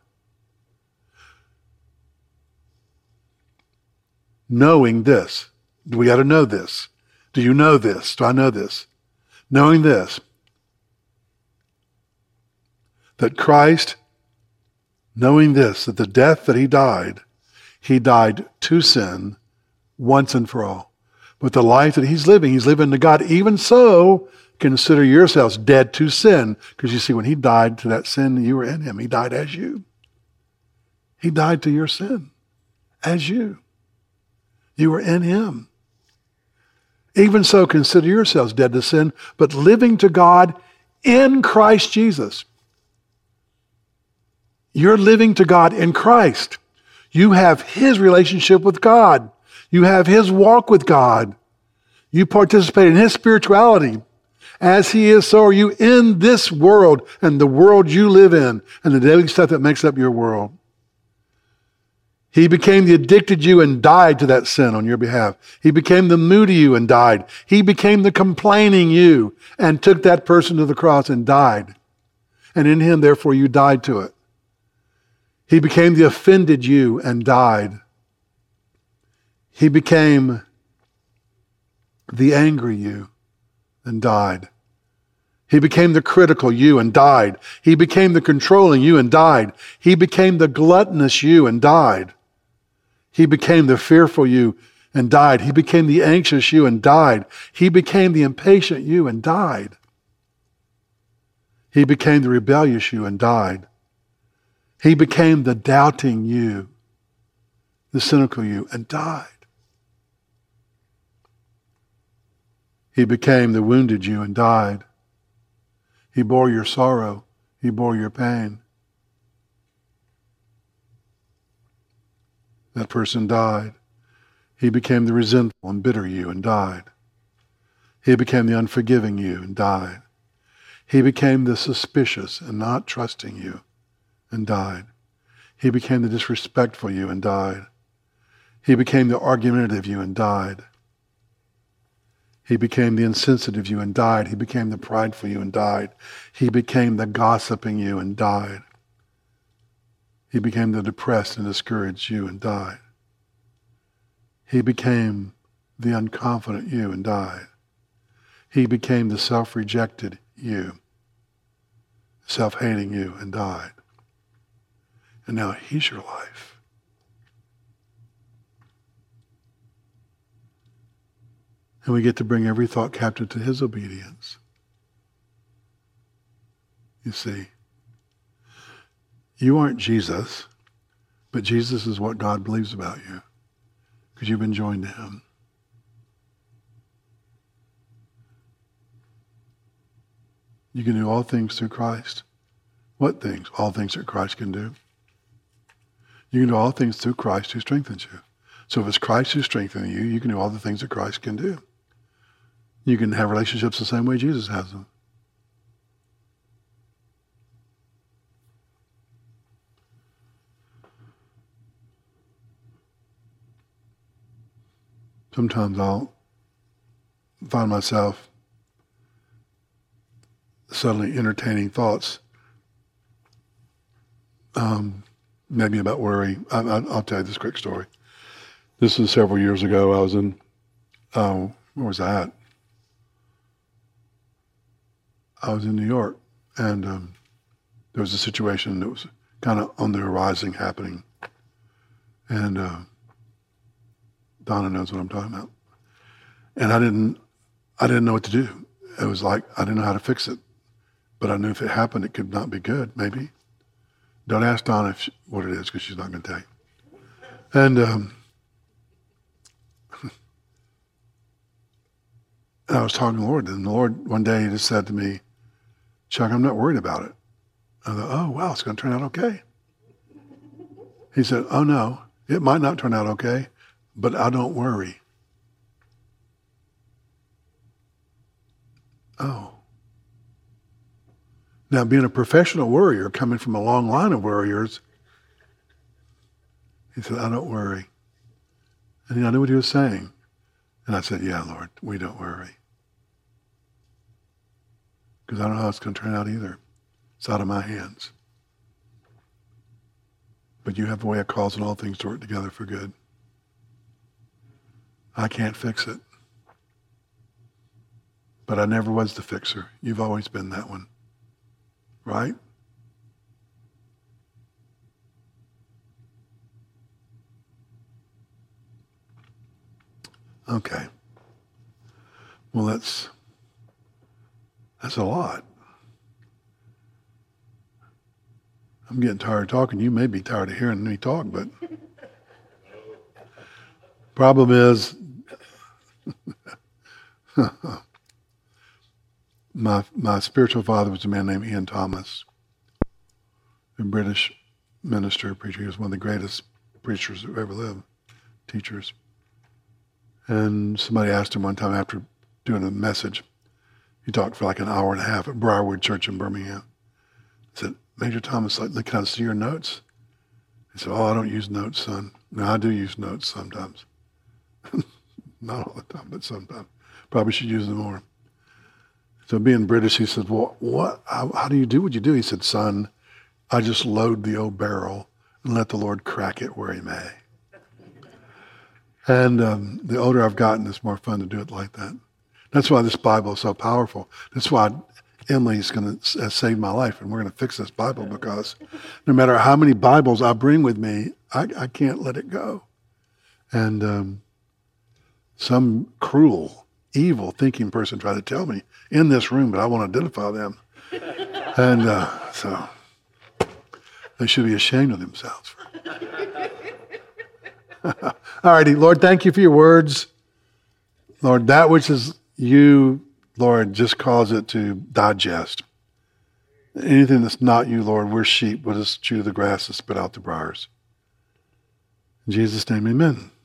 Knowing this. We got to know this. Do you know this? Do I know this? Knowing this. That Christ, knowing this, that the death that he died to sin once and for all. But the life that he's living to God. Even so, consider yourselves dead to sin. Because you see, when he died to that sin, you were in him. He died as you. He died to your sin as you. You were in him. Even so, consider yourselves dead to sin, but living to God in Christ Jesus. You're living to God in Christ. You have his relationship with God. You have his walk with God. You participate in his spirituality. As he is, so are you in this world and the world you live in and the daily stuff that makes up your world. He became the addicted you and died to that sin on your behalf. He became the moody you and died. He became the complaining you and took that person to the cross and died. And in him, therefore, you died to it. He became the offended you and died. He became the angry you and died. He became the critical you and died. He became the controlling you and died. He became the gluttonous you and died. He became the fearful you and died. He became the anxious you and died. He became the impatient you and died. He became the rebellious you and died. He became the doubting you, the cynical you, and died. He became the wounded you and died. He bore your sorrow. He bore your pain. That person died. He became the resentful and bitter you and died. He became the unforgiving you and died. He became the suspicious and not trusting you and died. He became the disrespectful you and died. He became the argumentative you and died. He became the insensitive you and died. He became the prideful you and died. He became the gossiping you and died. He became the depressed and discouraged you and died. He became the unconfident you and died. He became the self-rejected you, self-hating you and died. And now he's your life. And we get to bring every thought captive to his obedience. You see, you aren't Jesus, but Jesus is what God believes about you because you've been joined to him. You can do all things through Christ. What things? All things that Christ can do. You can do all things through Christ who strengthens you. So if it's Christ who's strengthening you, you can do all the things that Christ can do. You can have relationships the same way Jesus has them. Sometimes I'll find myself suddenly entertaining thoughts, maybe about worry. I'll tell you this quick story. This was several years ago. I was in, where was I at? I was in New York, and there was a situation that was kind of on the horizon happening. And Donna knows what I'm talking about. And I didn't know what to do. It was like, I didn't know how to fix it. But I knew if it happened, it could not be good, maybe. Don't ask Donna what it is, because she's not going to tell you. And I was talking to the Lord, and the Lord one day just said to me, Chuck, I'm not worried about it. I thought, oh, wow, it's going to turn out okay. He said, oh, no, it might not turn out okay, but I don't worry. Oh. Now, being a professional worrier, coming from a long line of worriers, he said, I don't worry. And I knew what he was saying. And I said, yeah, Lord, we don't worry. Because I don't know how it's going to turn out either. It's out of my hands. But you have a way of causing all things to work together for good. I can't fix it. But I never was the fixer. You've always been that one. Right? Okay. Well, that's a lot. I'm getting tired of talking. You may be tired of hearing me talk, but problem is my spiritual father was a man named Ian Thomas, a British minister, preacher. He was one of the greatest preachers who ever lived, teachers. And somebody asked him one time after doing a message, he talked for like an hour and a half at Briarwood Church in Birmingham. He said, Major Thomas, can I see your notes? He said, oh, I don't use notes, son. No, I do use notes sometimes. Not all the time, but sometimes. Probably should use them more. So being British, he said, well, how do you do what you do? He said, son, I just load the old barrel and let the Lord crack it where he may. And the older I've gotten, it's more fun to do it like that. That's why this Bible is so powerful. That's why Emily's going to save my life, and we're going to fix this Bible, because no matter how many Bibles I bring with me, I can't let it go. And some cruel, evil thinking person tried to tell me in this room, but I won't identify them. And so they should be ashamed of themselves. All righty, Lord, thank you for your words. Lord, that which is you, Lord, just cause it to digest. Anything that's not you, Lord, we're sheep. We'll just chew the grass and spit out the briars. In Jesus' name, amen.